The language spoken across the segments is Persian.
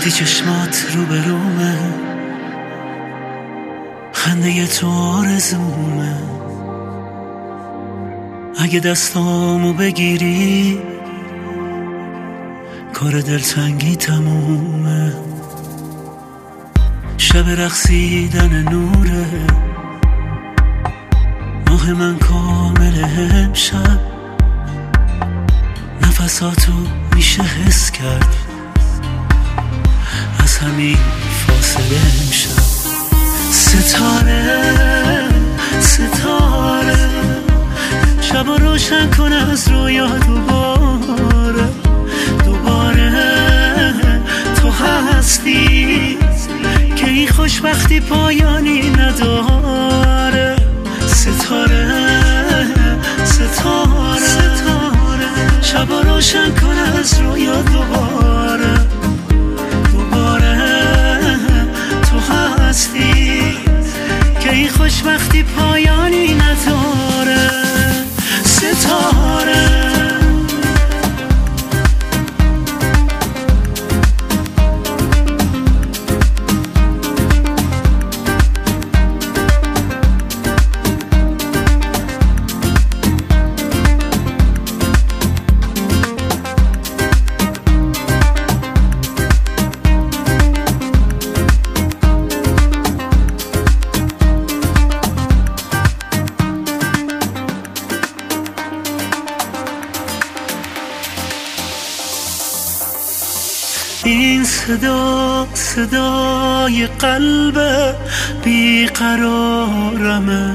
وقتی چشمات رو به رومه، خنده تو آرزومه. اگه دستامو بگیری کار دلتنگی تمومه. شب رقصیدن نوره، ماه من کامل امشب. نفساتو میشه حس کرد از همین فاصله امشب. ستاره ستاره شب روشن کن از رویا دوباره. دوباره تو هستی که این خوشبختی پایانی نداره. ستاره ستاره ستاره شب روشن کن از رویا دوباره. دوباره تو هستی که این خوشبختی پایانی نداره. ستاره این صدا صدای قلب بیقرارمه.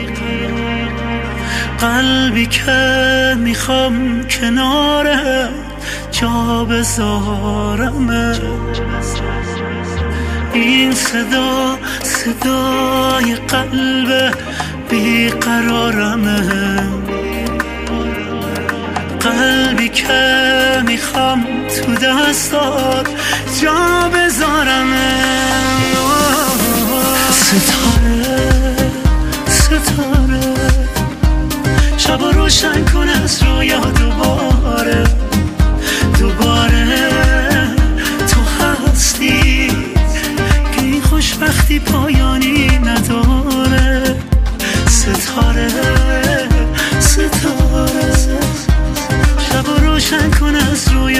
قلبی که میخوام کناره جا بذارمه. این صدا صدای قلب بیقرارمه. قلبی که میخوام تو دستات جا بذارم. ستاره ستاره شب روشن کن از رویا دوباره. دوباره تو هستی که این خوشبختی پایانی نداره. ستاره ستاره شب روشن کن از روی